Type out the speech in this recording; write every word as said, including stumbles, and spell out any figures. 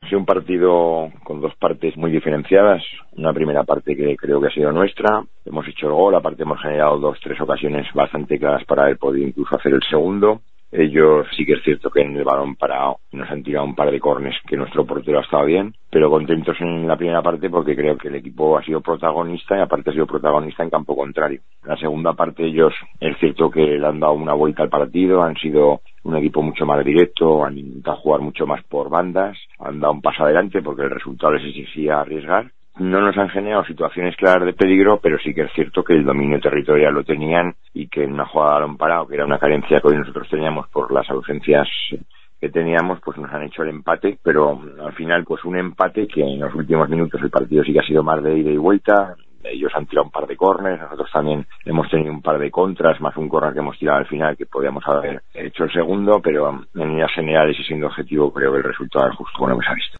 Ha sido un partido con dos partes muy diferenciadas. Una primera parte que creo que ha sido nuestra. Hemos hecho el gol, aparte hemos generado dos, tres ocasiones bastante claras para haber podido incluso hacer el segundo. Ellos sí que es cierto que en el balón parado nos han tirado un par de córners que nuestro portero ha estado bien, pero contentos en la primera parte porque creo que el equipo ha sido protagonista y aparte ha sido protagonista en campo contrario. En la segunda parte ellos es cierto que le han dado una vuelta al partido, han sido un equipo mucho más directo, han intentado jugar mucho más por bandas, han dado un paso adelante porque el resultado les exigía arriesgar. No nos han generado situaciones claras de peligro, pero sí que es cierto que el dominio territorial lo tenían y que en una jugada de balón parado, que era una carencia que hoy nosotros teníamos por las ausencias que teníamos, pues nos han hecho el empate, pero al final pues un empate que en los últimos minutos el partido sí que ha sido más de ida y vuelta. Ellos han tirado un par de córneres, nosotros también hemos tenido un par de contras, más un córner que hemos tirado al final que podíamos haber hecho el segundo, pero en líneas generales y siendo objetivo creo que el resultado es justo como lo hemos visto.